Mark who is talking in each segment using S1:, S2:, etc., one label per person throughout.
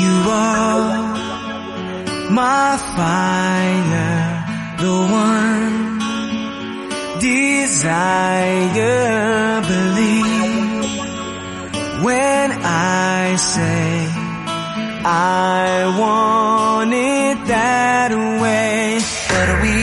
S1: You are my fire, the one desire. Believe when I say I want it that way. But we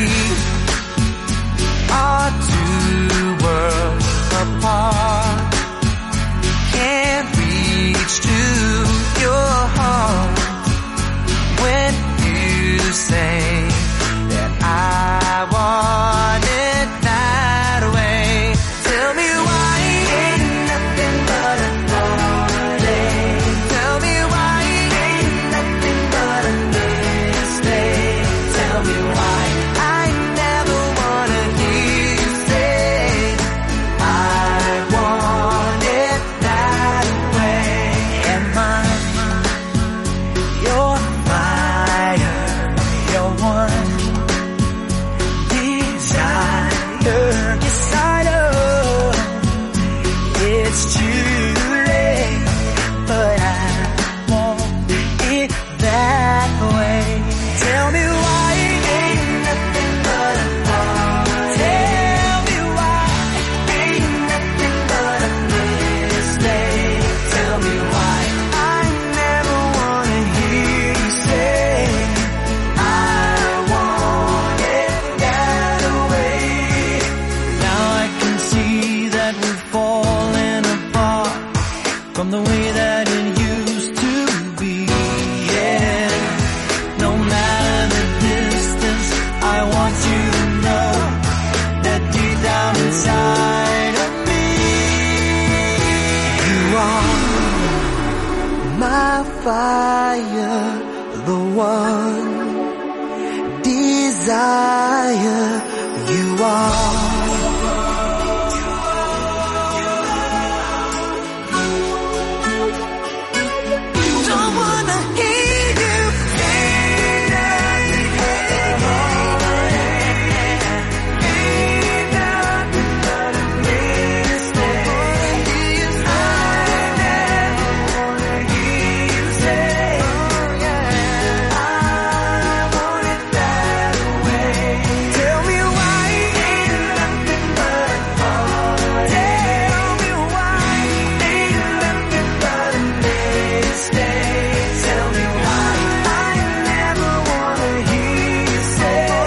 S1: are two worlds apart, can't reach to your heart when you say that I want it that way. Tell me why ain't nothing but a heartache. Tell me why ain't nothing but a mistake. Tell me why I never wanna hear you say I want it that way. Am I your fire, your one desire? Yes, I know it's too late, but I want it that way. Tell me why ain't nothing but a heartache. Tell me why ain't nothing but a mistake. Tell me why I never wanna hear you say I want it that way. Now I can see that we're falling apart from the way that it used to be. Yeah, no matter the distance, I want you to know that deep down inside of me, you are my fire, the one desire. You are. Don't wanna hear you say that ain't nothing but a mistake. I never wanna hear you say I want it that way. Tell me why ain't nothing but a heartache. Tell me why ain't nothing but a mistake. Tell me why I never wanna hear you say I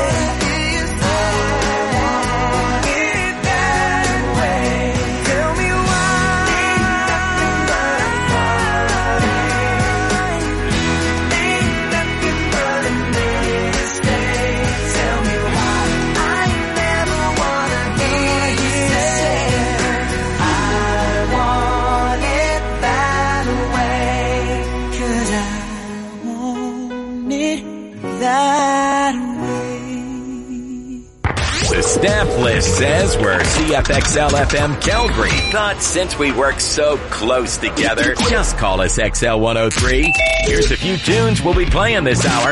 S1: want it that way. Tell me why ain't nothing but a heartache. Ain't nothing but a mistake. Tell me why I never wanna hear you say I want it that way. 'Cause I want it that way.
S2: The staff list says we're CFXL-FM Calgary. But since we work so close together, just call us XL103. Here's a few tunes we'll be playing this hour.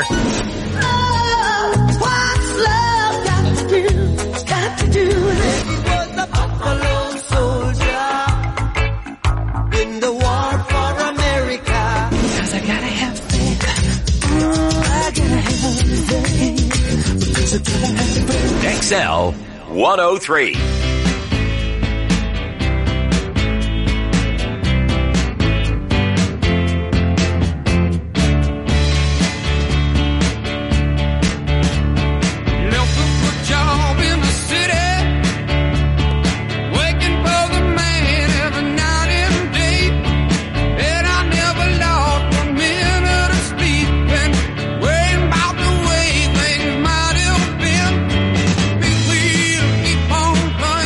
S1: What's love got to do? Got to do with it. He was a buffalo soldier in the war for America. 'Cause I gotta have faith. I gotta have faith. Because I gotta have faith.
S2: XL103.
S3: Looking for a job in the city, working for the man every night and day, and I never lost a minute of sleep and worrying about the way things might have been. Be clear, keep on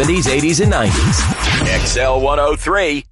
S2: 70s, 80s, and 90s. XL 103.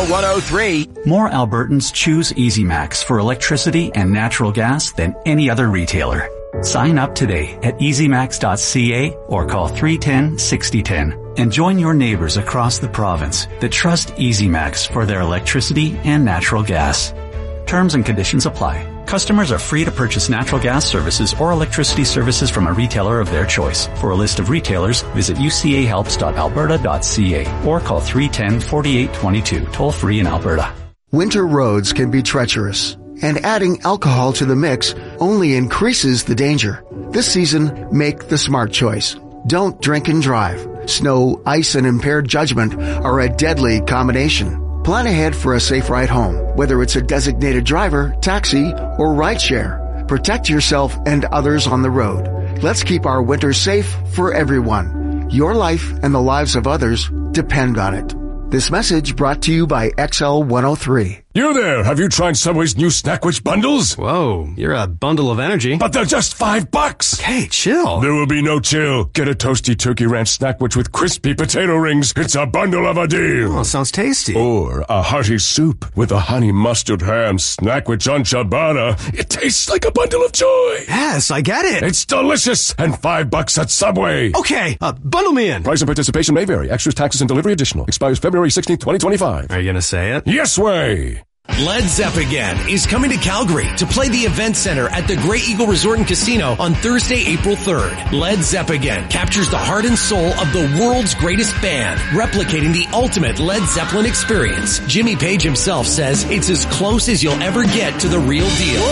S2: 103.
S4: More Albertans choose EasyMax for electricity and natural gas than any other retailer. Sign up today at easymax.ca or call 310-6010 and join your neighbors across the province that trust EasyMax for their electricity and natural gas. Terms and conditions apply. Customers are free to purchase natural gas services or electricity services from a retailer of their choice. For a list of retailers, visit ucahelps.alberta.ca or call 310-4822, toll free in Alberta.
S5: Winter roads can be treacherous, and adding alcohol to the mix only increases the danger. This season, make the smart choice. Don't drink and drive. Snow, ice, and impaired judgment are a deadly combination. Plan ahead for a safe ride home, whether it's a designated driver, taxi, or rideshare. Protect yourself and others on the road. Let's keep our winter safe for everyone. Your life and the lives of others depend on it. This message brought to you by XL 103.
S6: You there, have you tried Subway's new Snackwich bundles?
S7: Whoa, you're a bundle of energy.
S6: But they're just $5.
S7: Hey, chill.
S6: There will be no chill. Get a toasty turkey ranch Snackwich with crispy potato rings. It's a bundle of a deal.
S7: Oh, sounds tasty.
S6: Or a hearty soup with a honey mustard ham Snackwich on ciabatta. It tastes like a bundle of joy.
S7: Yes, I get it.
S6: It's delicious and $5 at Subway.
S7: Okay, bundle me in.
S6: Price and participation may vary. Extras, taxes, and delivery additional. Expires February 16th, 2025.
S7: Are you gonna say it?
S6: Yes way.
S8: Led Zepp again is coming to Calgary to play the Event Center at the Grey Eagle Resort and Casino on Thursday, April 3rd. Led Zepp again captures the heart and soul of the world's greatest band, replicating the ultimate Led Zeppelin experience. Jimmy Page himself says it's as close as you'll ever get to the real deal.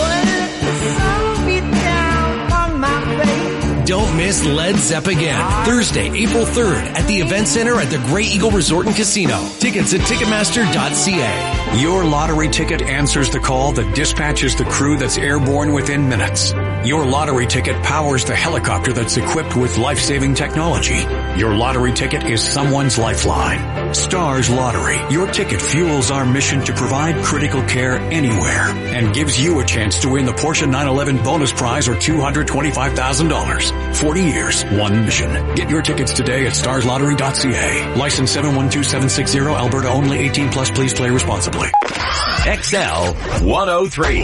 S8: Don't miss Led Zepp again. Thursday, April 3rd at the Event Center at the Grey Eagle Resort and Casino. Tickets at Ticketmaster.ca.
S9: Your lottery ticket answers the call that dispatches the crew that's airborne within minutes. Your lottery ticket powers the helicopter that's equipped with life-saving technology. Your lottery ticket is someone's lifeline. Stars Lottery. Your ticket fuels our mission to provide critical care anywhere and gives you a chance to win the Porsche 911 bonus prize or $225,000. 40 years, one mission. Get your tickets today at starslottery.ca. License 712760, Alberta only, 18 plus. Please play responsibly.
S2: XL 103.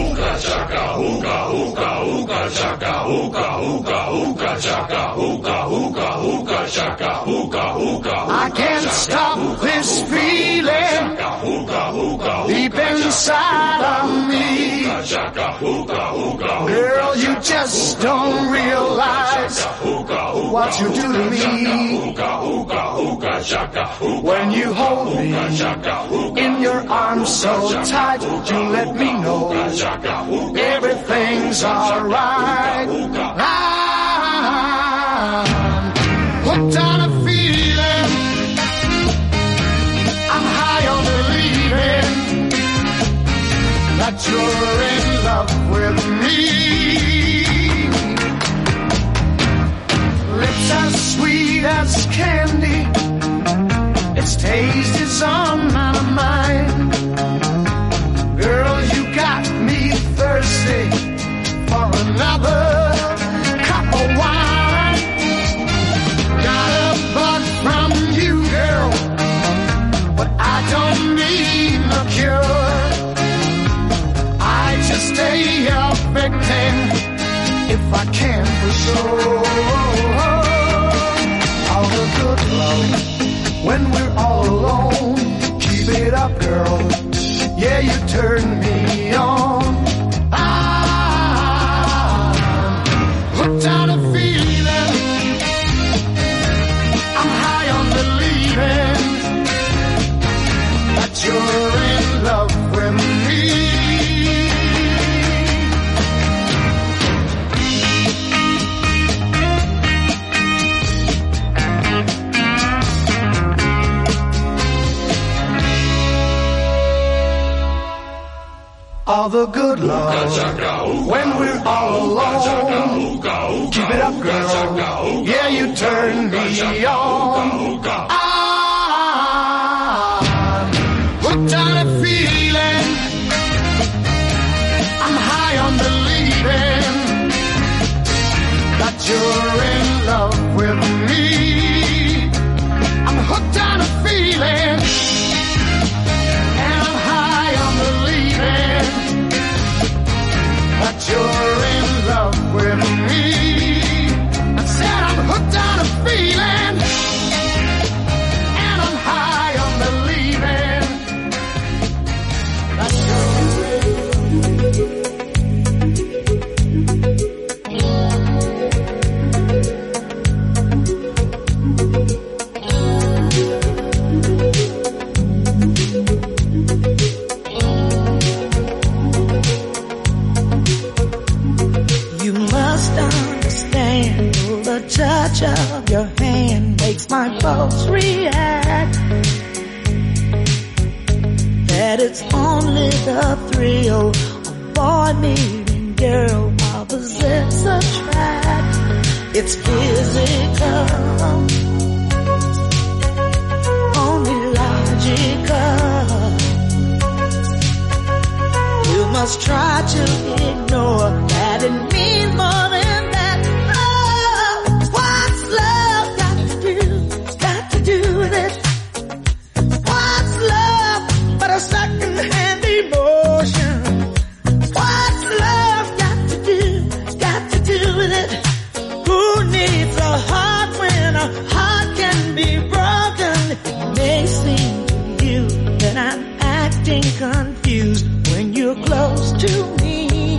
S1: I can't stop this feeling deep inside of me. Girl, you just don't realize what you do to me. When you hold me in your arms so tight, you let me know everything's alright. I'm hooked on a feeling, I'm high on believing that you're in love with me. Lips as sweet as candy, its taste is on my mind. Girl, you got me thirsty for another cup of wine. Got a bug from you, girl, but I don't need no cure. I just stay affecting if I can for sure. All the good love when we're all alone. Keep it up, girl. Yeah, you turn me on. I'm hooked on a feeling, I'm high on believing that you're in love with me. All the good love when we're all alone. Keep it up, girl. Yeah, you turn me on. I'm hooked on a feeling, I'm high on believing that you're in love with me. I'm hooked on a feeling, and I'm touch of your hand makes my pulse react. That it's only the thrill of boy meeting girl opposites attract. It's physical, only logical. You must try to ignore that it means more than that. Oh, what's love got to do? Got to do with it. What's love but a second-hand emotion? What's love got to do? Got to do with it. Who needs a heart when a heart can be broken? It may seem to you that I'm acting confused when you're close to me.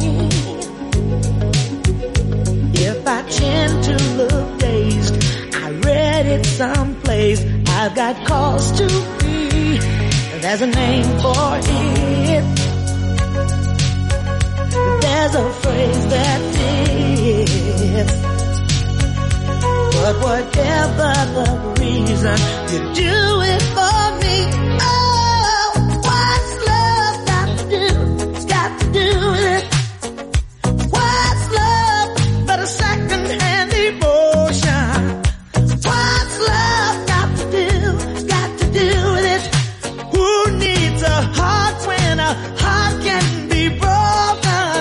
S1: If I tend to look dazed, I read it someplace. I've got cause to be. There's a name for it. There's a phrase that fits. But whatever the reason, you do it for me. Oh, what's love got to do? It's got to do with it. What's love but a second-hand emotion? What's love got to do? Got to do with it. Who needs a heart when a heart can be broken?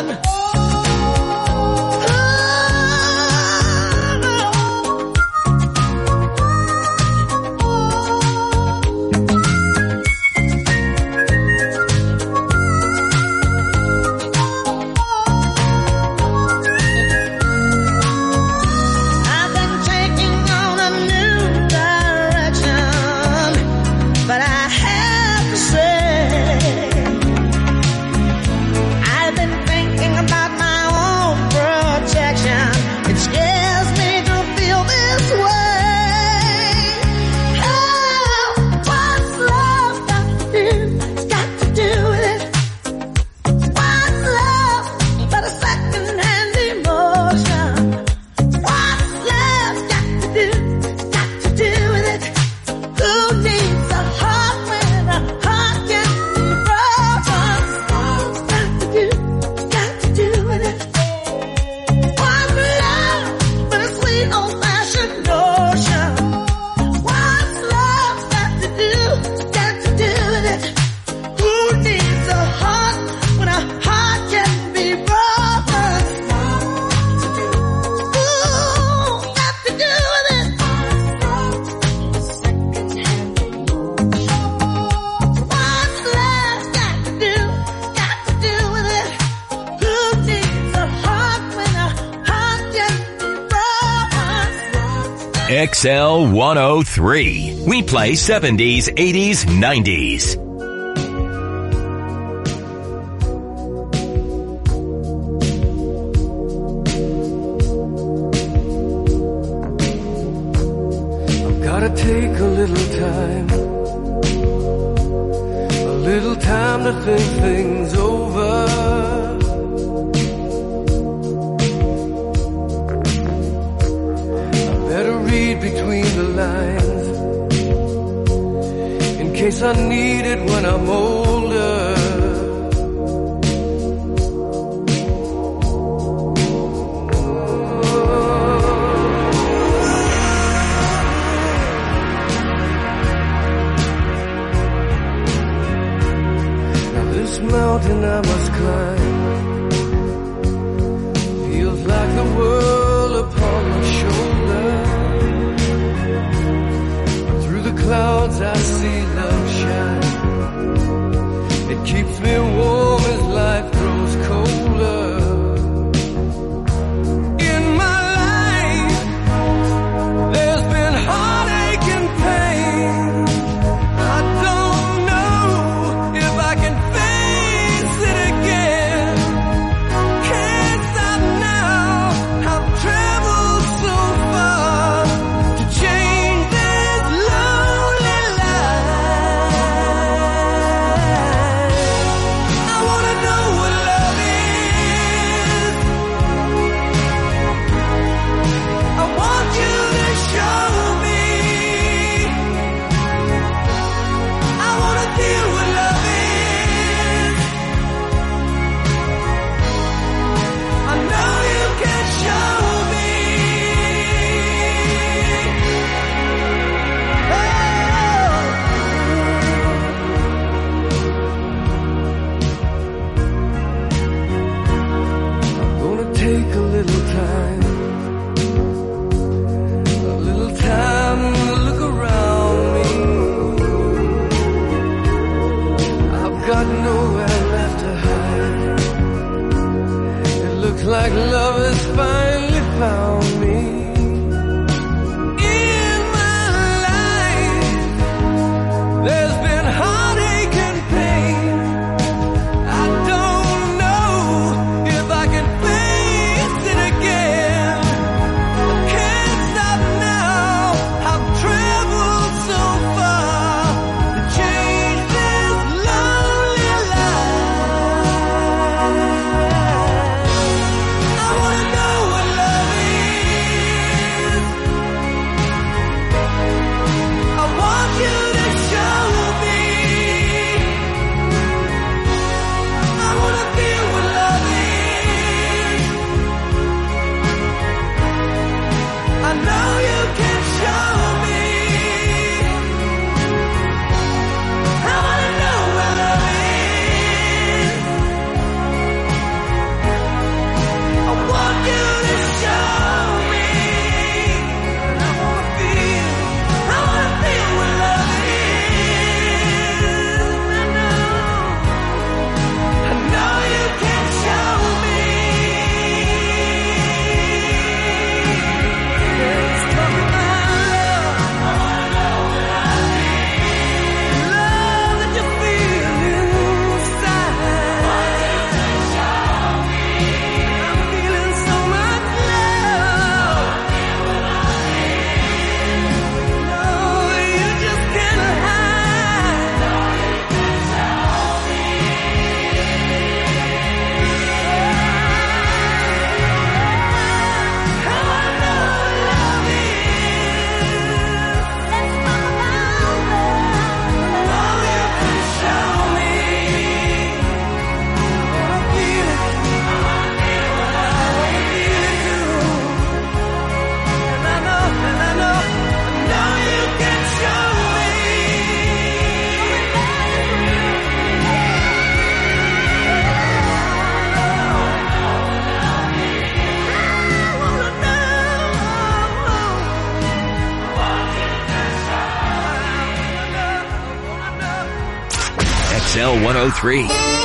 S2: XL 103. We play 70s, 80s, 90s.
S10: I've gotta take a little time to think things over. Between the lines, in case I need it when I'm older. Now this mountain I must climb feels like the world upon my shoulder. Clouds I see love shine. Looks like love has finally found me. In my life, there's been heartache and pain. I don't know if I can face it again. I can't stop now. I've traveled so far to change this lonely life. I wanna know what love is. I want you to show me. I wanna feel what love is. I know you can show me. I wanna know what love is. I want you to show me. I wanna feel what love is. I know you can show me. Let's talk about love. I wanna know what love is. Love that you feel inside. I'm feeling so much love. No, you just can't hide. I wanna know what love is. Let's talk about love. Oh, you can show me. I wanna feel it. I wanna feel it too. And I know you can show me.
S2: XL 103.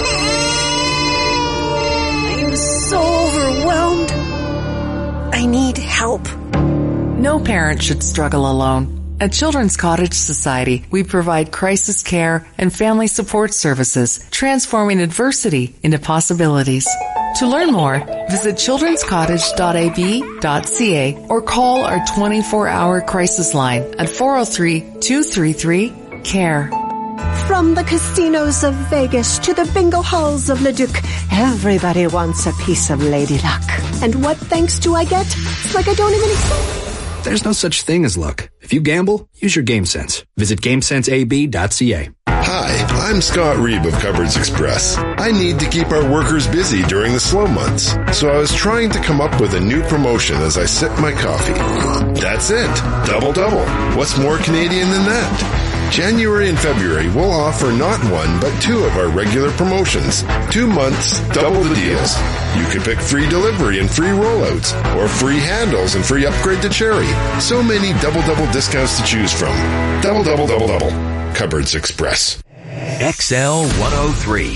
S11: I'm so overwhelmed. I need help.
S12: No parent should struggle alone. At Children's Cottage Society, we provide crisis care and family support services, transforming adversity into possibilities. To learn more, visit childrenscottage.ab.ca or call our 24-hour crisis line at 403-233-CARE.
S11: From the casinos of Vegas to the bingo halls of Leduc, everybody wants a piece of Lady Luck. And what thanks do I get? It's like I don't even exist.
S13: There's no such thing as luck. If you gamble, use your GameSense. Visit GameSenseAB.ca.
S14: Hi, I'm Scott Reeb of Cupboards Express. I need to keep our workers busy during the slow months, so I was trying to come up with a new promotion as I sip my coffee. That's it. Double. What's more Canadian than that? January and February, we'll offer not one, but two of our regular promotions. 2 months, double the deals. You could pick free delivery and free rollouts, or free handles and free upgrade to Cherry. So many double discounts to choose from. Double. Cupboards Express.
S2: XL 103.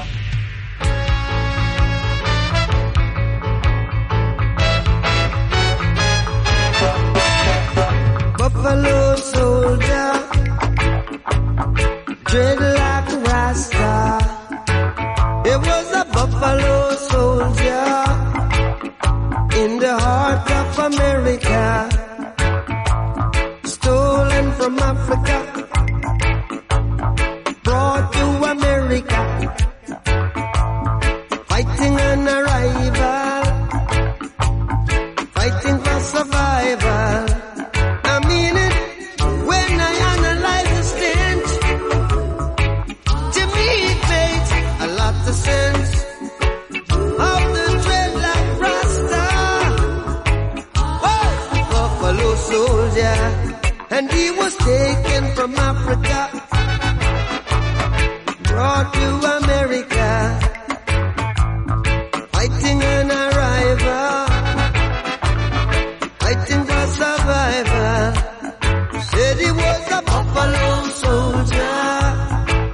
S10: Buffalo soldier, dread like a Rasta. It was a buffalo soldier in the heart of America, stolen from Africa, brought to America, fighting an arrival, fighting for survival. I mean it when I analyze the stench. To me it makes a lot of sense. Of the dreadlock Rasta, buffalo soldier, and he was taken from Africa, brought to America, fighting an arrival, fighting for survival. Said he was a buffalo soldier,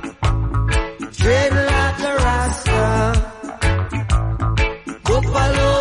S10: dread like a Rasta, buffalo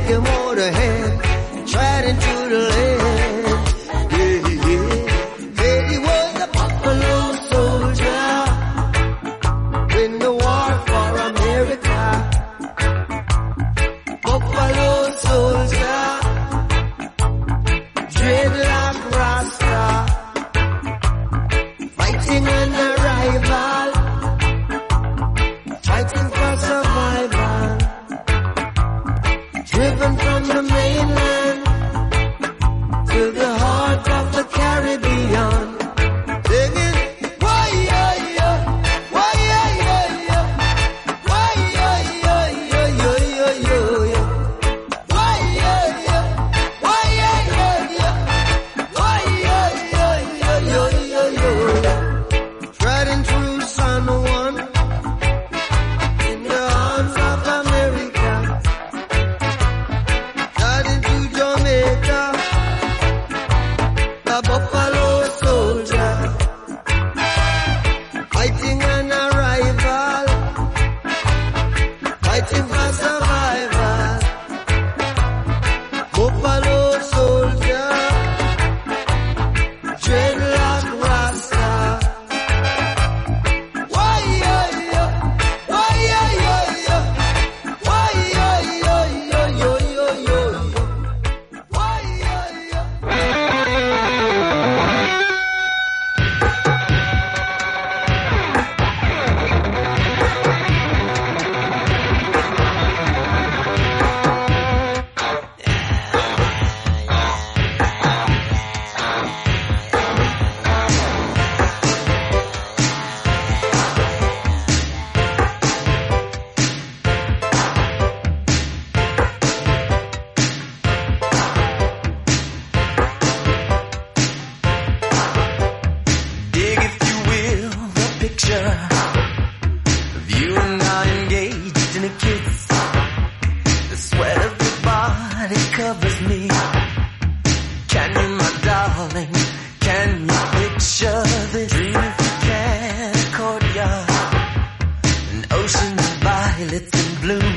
S10: came out ahead, tried into the land. Yeah, yeah. Yeah, he was a buffalo soldier in the war for America. Buffalo soldier, dreadlock rasta, fighting an rival, fighting for survival, driven from the mainland to the heart of the Caribbean. Singing, why, yeah, yeah, why, yeah, yeah, yeah, why, yeah, yeah, yeah, yeah, yeah, yeah, why, yeah, yeah, why, yeah, yeah, yeah, why, yeah, yeah, yeah, yeah, yeah, yeah. Treading through San Juan in the arms of America, treading through Jamaica, the buffalo soldier, fighting an rival, fighting for survival. Buffalo soldier, dreadlock rasta. Why, yeah, yeah, why, yeah, yeah, yeah, why, yeah, yeah, yeah, yeah, yeah, yeah, why, yeah, yeah.
S1: Dig, if you will, the picture of you and I engaged in a kiss. The sweat of your body covers me. Can you, my darling, can you picture this? Dream if you can, a courtyard, an ocean of violets in bloom.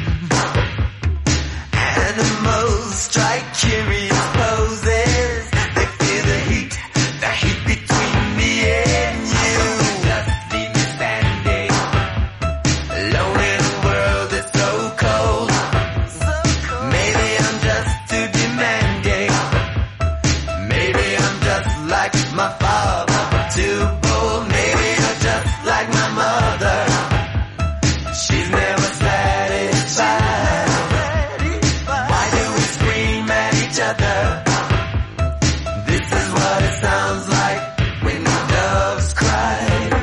S1: Animals strike curious poses. They feel the heat between me and you. Just leave me standing alone in a world that's so cold. Maybe I'm just too demanding. Maybe I'm just like my father, too bold. Maybe I'm just like my mother. She's never satisfied. Why do we scream at each other? This is what it sounds like when the doves cry.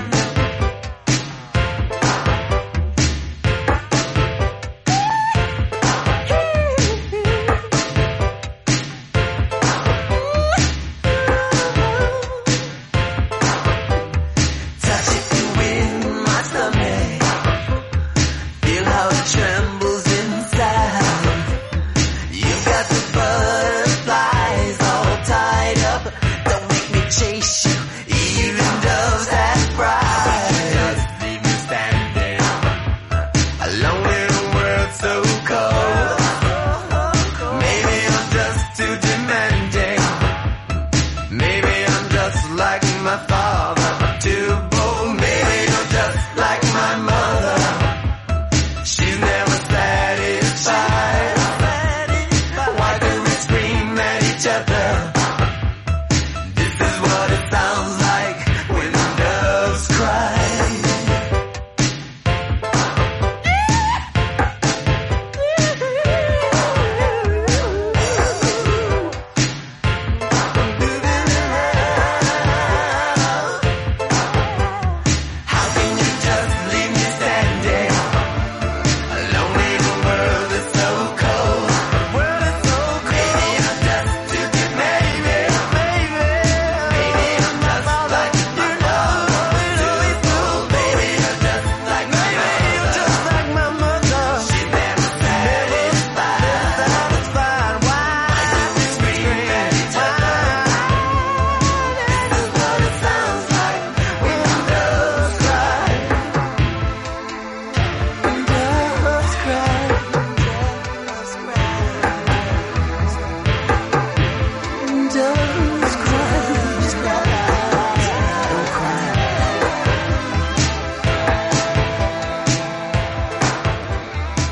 S1: Touch it to win my stomach. Feel how it trembles inside. You've got the butterflies all tied up. Don't make me chase you, even doves have pride. Just leave me standing alone in a world so cold. Maybe I'm just too demanding. Maybe I'm just like my father, too bold. Maybe I'm just like my mother. She's never satisfied.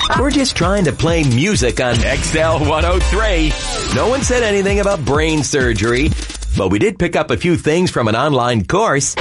S2: We're just trying to play music on XL 103. No one said anything about brain surgery, but we did pick up a few things from an online course.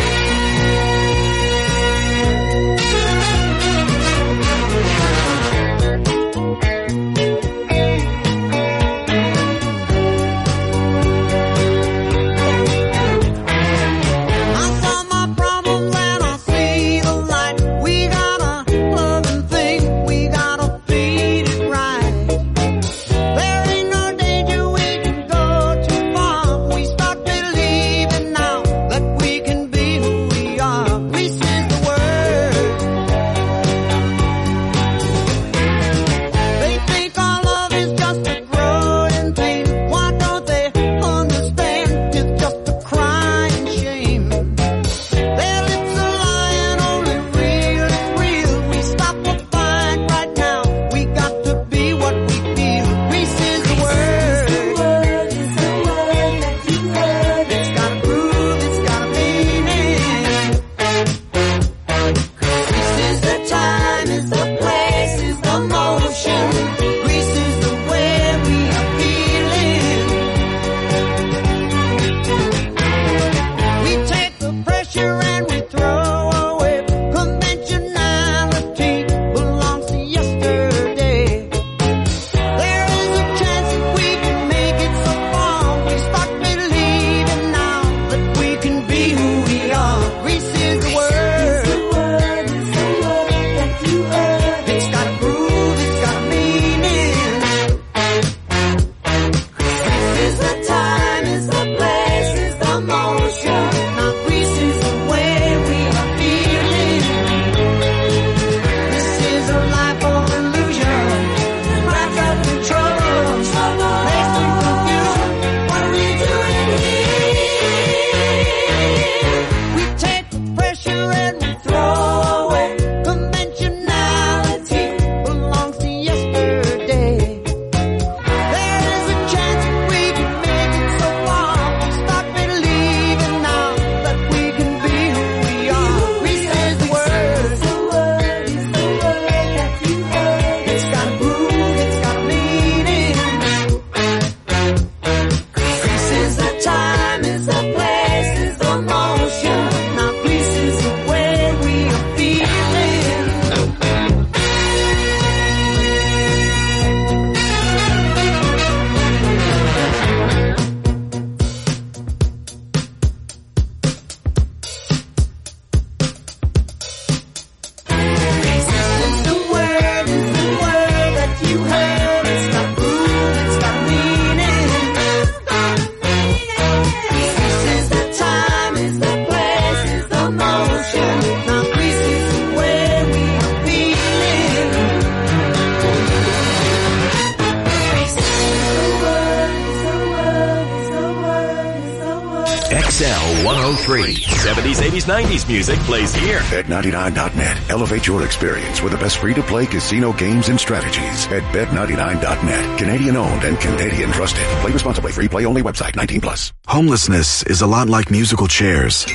S2: XL 103. 70s, 80s, 90s music plays here.
S15: Bet99.net. Elevate your experience with the best free-to-play casino games and strategies at Bet99.net. Canadian owned and Canadian trusted. Play responsibly. Free play only website. 18 plus.
S16: Homelessness is a lot like musical chairs.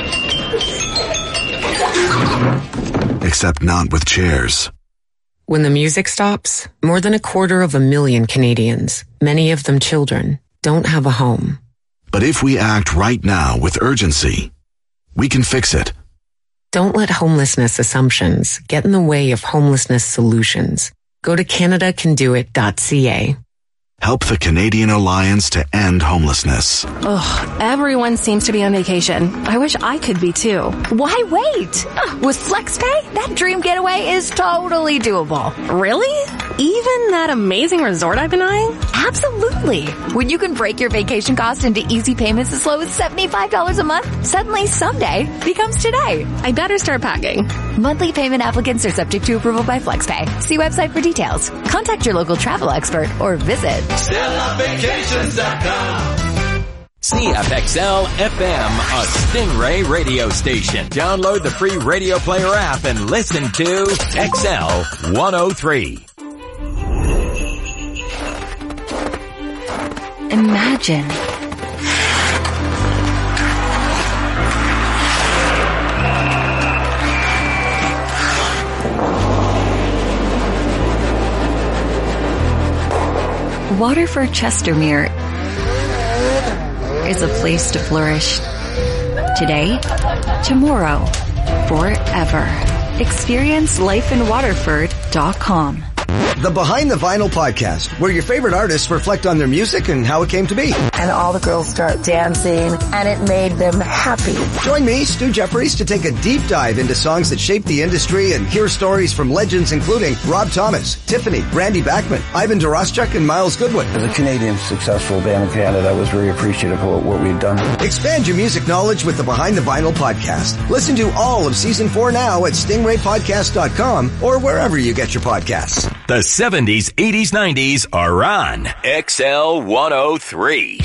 S16: Except not with chairs.
S17: When the music stops, more than 250,000 Canadians, many of them children, don't have a home.
S16: But if we act right now with urgency, we can fix it.
S17: Don't let homelessness assumptions get in the way of homelessness solutions. Go to CanadaCanDoIt.ca.
S16: Help the Canadian Alliance to end homelessness.
S18: Ugh, everyone seems to be on vacation. I wish I could be too.
S19: Why wait? With FlexPay, that dream getaway is totally doable.
S18: Really? Even that amazing resort I've been eyeing?
S19: Absolutely. When you can break your vacation cost into easy payments as low as $75 a month, suddenly someday becomes today.
S18: I better start packing.
S19: Monthly payment applicants are subject to approval by FlexPay. See website for details. Contact your local travel expert or visit
S2: StellaVacations.com. CFXL FM, a Stingray radio station. Download the free radio player app and listen to XL 103.
S19: Imagine Waterford Chestermere is a place to flourish. Today, tomorrow, forever. Experience lifeinwaterford.com.
S20: The Behind the Vinyl podcast, where your favorite artists reflect on their music and how it came to be.
S21: And all the girls start dancing, and it made them happy.
S20: Join me, Stu Jeffries, to take a deep dive into songs that shaped the industry and hear stories from legends including Rob Thomas, Tiffany, Randy Bachman, Ivan Doroschuk, and Miles Goodwin.
S22: As a Canadian successful band in Canada, I was very appreciative of what we've done.
S20: Expand your music knowledge with the Behind the Vinyl podcast. Listen to all of Season 4 now at stingraypodcast.com or wherever you get your podcasts.
S2: The 70s, 80s, 90s are on XL 103.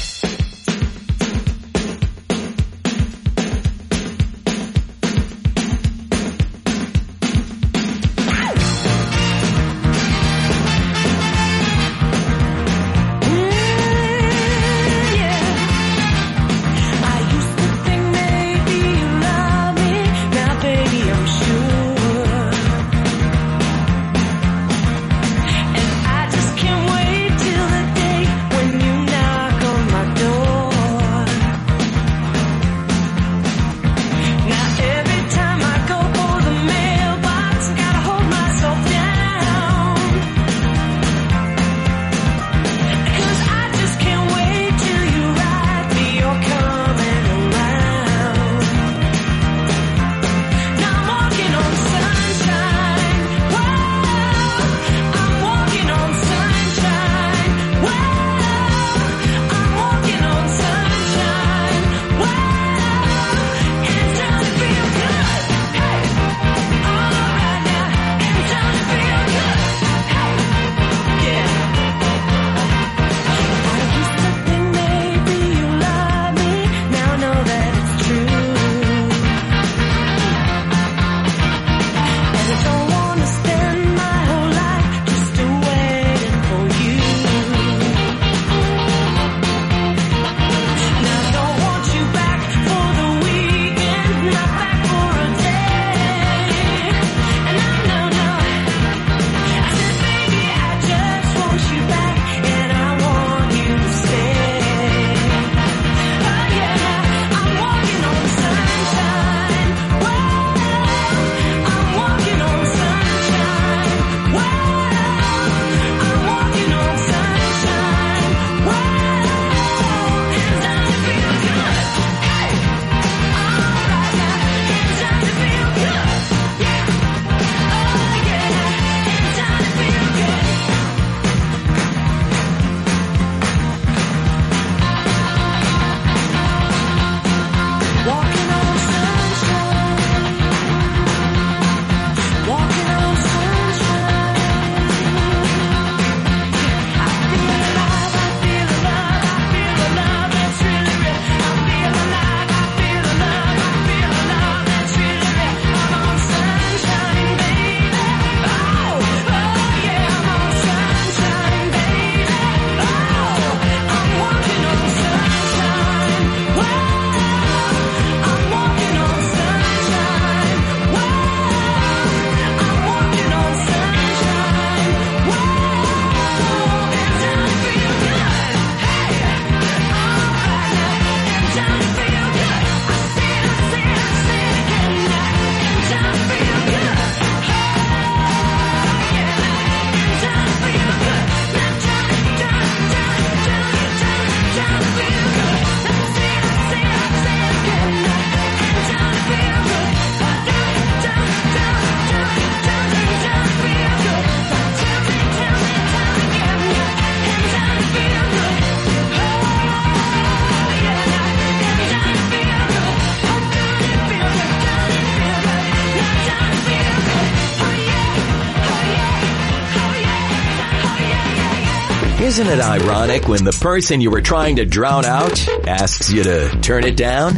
S2: Isn't it ironic when the person you were trying to drown out asks you to turn it down?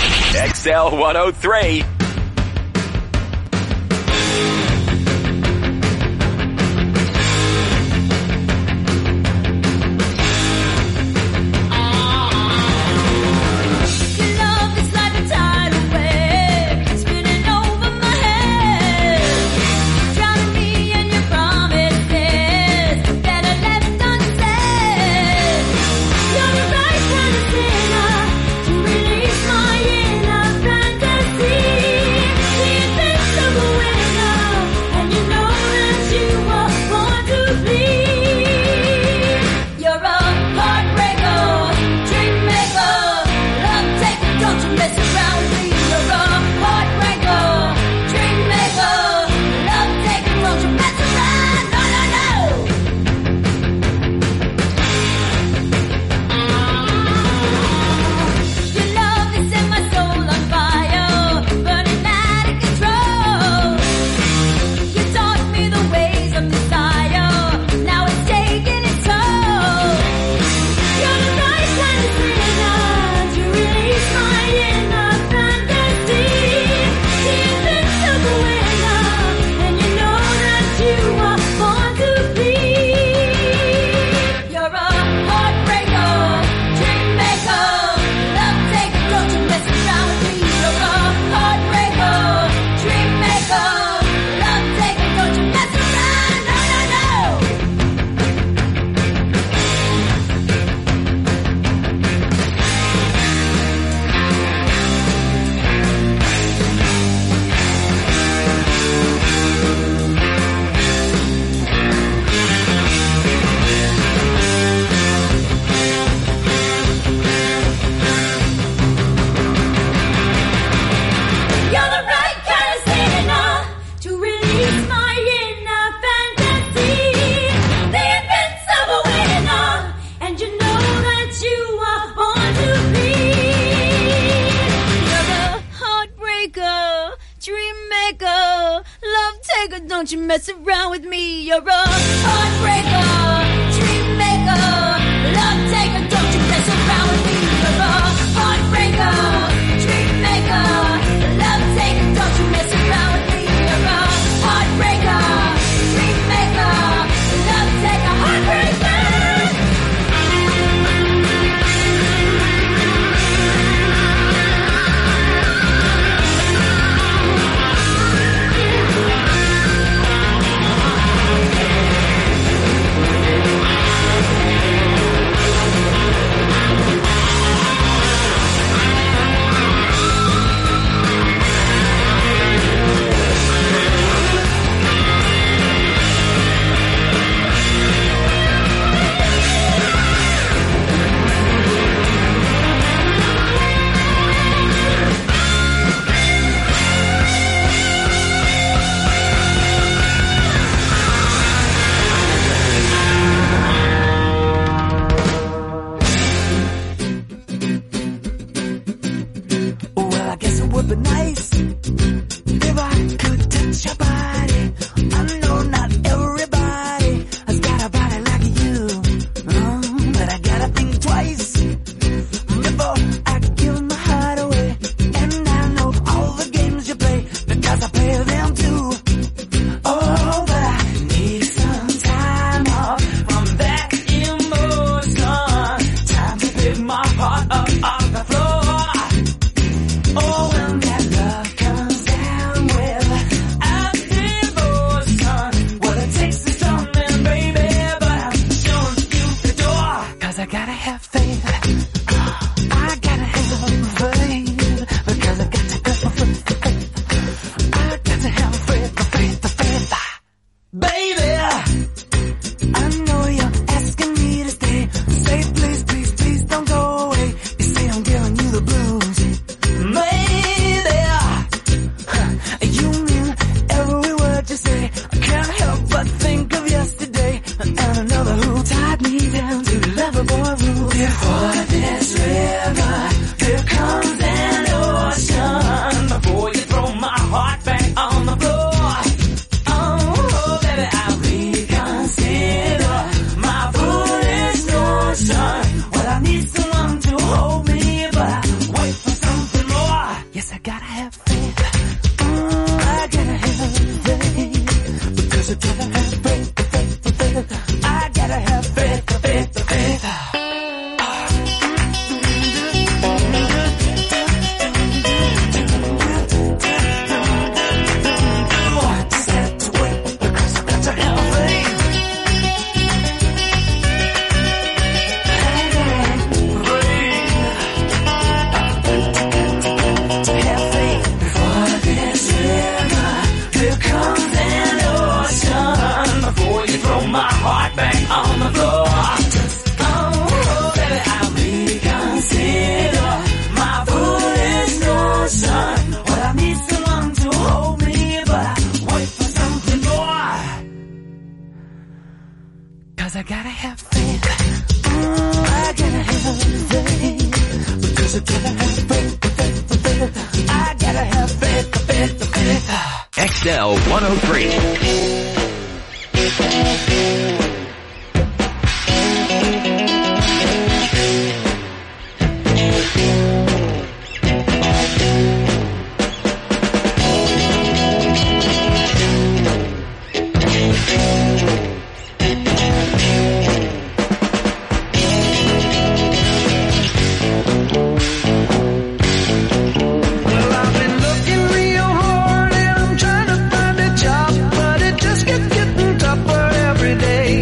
S2: XL 103.
S3: don't you mess around with me. You're a heartbreaker, dream maker, love taker, don't you mess around with me. You're a heartbreaker, dream maker, love taker, don't you mess around with me. You're a heartbreaker, dream maker, love taker, heartbreaker. Would be nice if I could touch your body. I know not everybody has got a body like you, but I gotta think twice before I give my heart away. And I know all the games you play because I play them too. Oh, but I need some time off from that emotion. Time to pick my heart up off the floor. Oh, when that love comes down without devotion, what it takes is something, baby, but I'm showing you the door. 'Cause I gotta have faith. I gotta have faith. Because I got to have faith. I got to have faith. Baby, I know you're asking me to stay. Say please, please, please don't go away. You say I'm giving you the blues. Maybe you mean every word you say. I can't help but think of yesterday and another who tied me down to Loverboy rules. Before this river, here comes an ocean. Before you throw my heart back on the floor, oh baby, I'll reconsider my foolish notion. Well, I need someone to hold me, but I wait for something more. Yes, I gotta have faith. I gotta have faith. Because I gotta have faith. I gotta have faith. Back on the floor. Oh, baby, I'll reconsider my foolish notion. Well, I need someone to hold me, but I wait for something more. 'Cause I gotta have faith. I gotta have faith. Because I gotta have faith. I gotta have faith.
S2: XL 103.
S10: Tougher every day.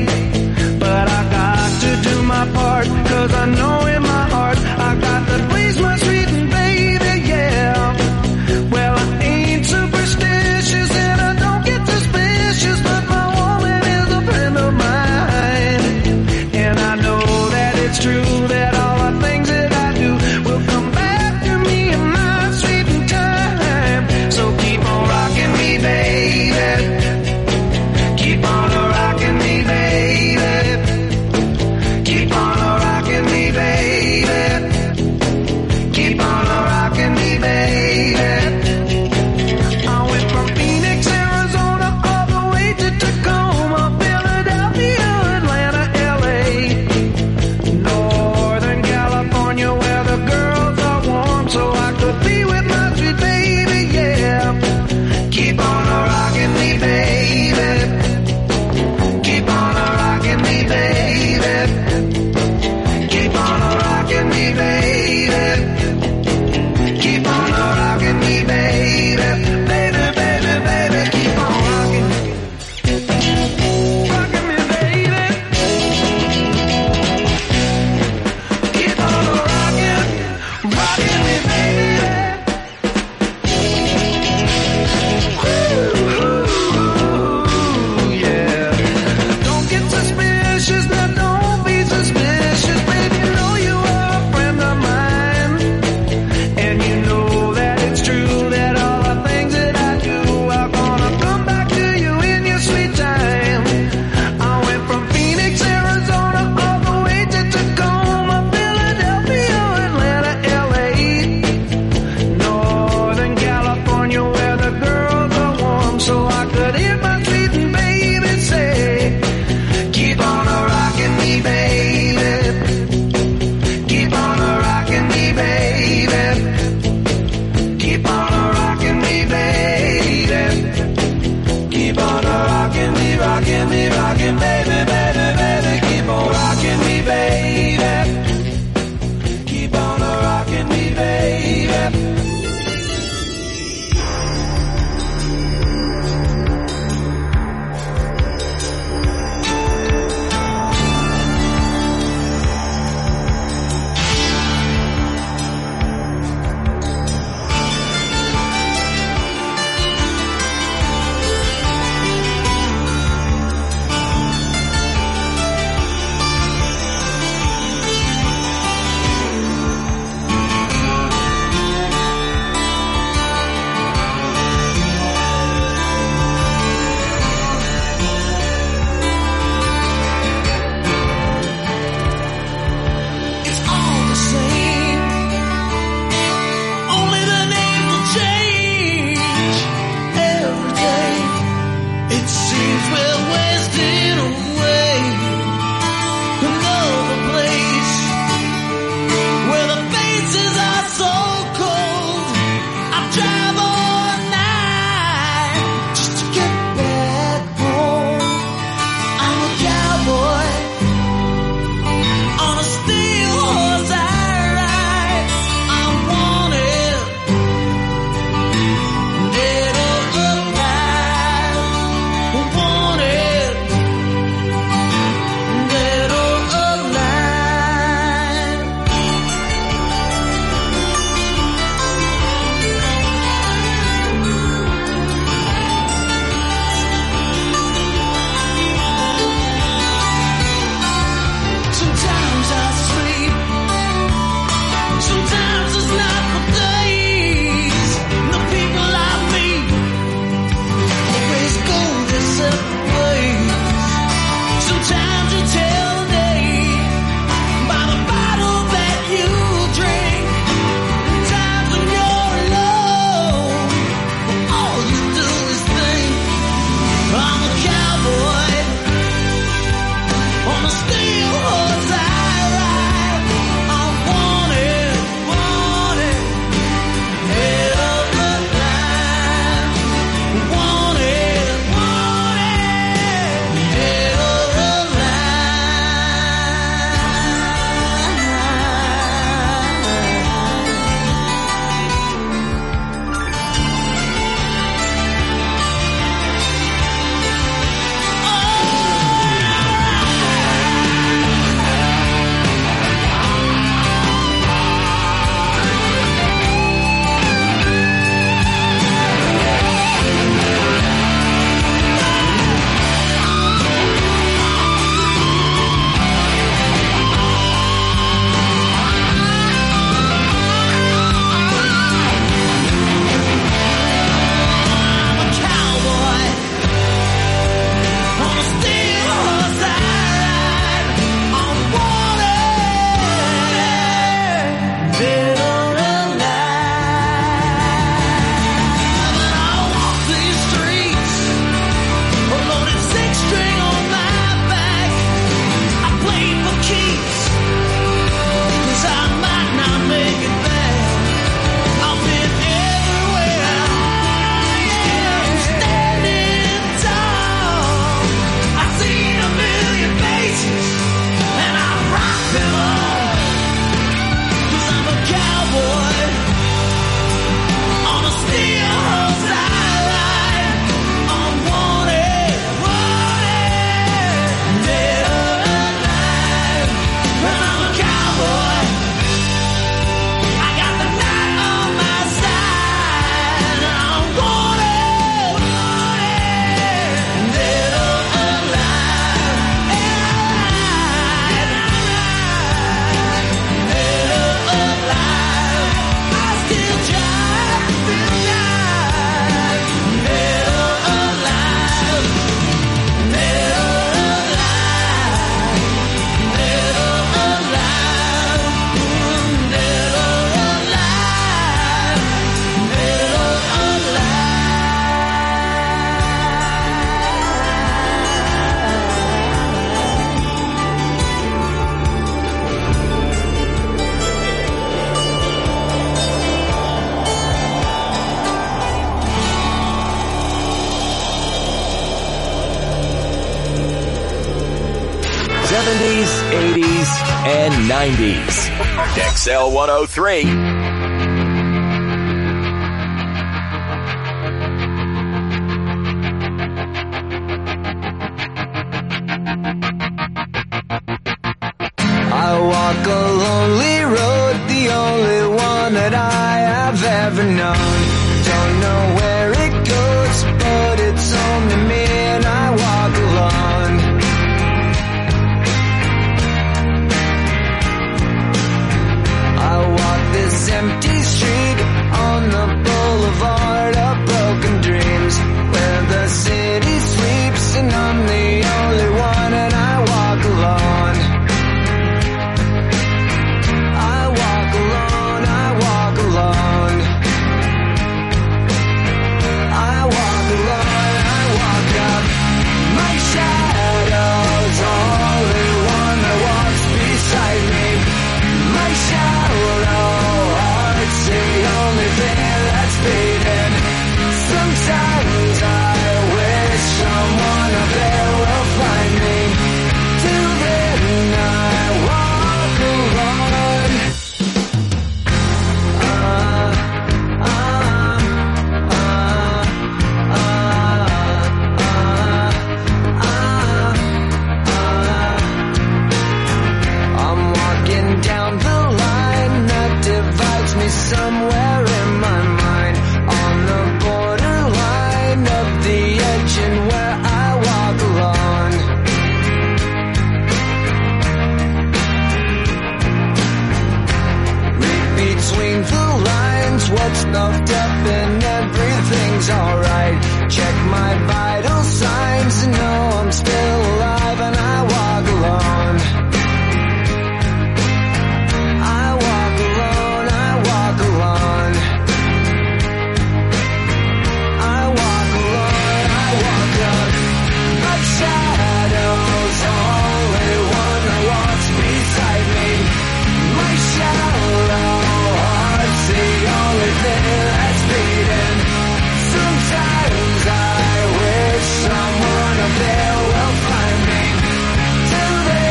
S2: 70s, 80s, and 90s. XL 103.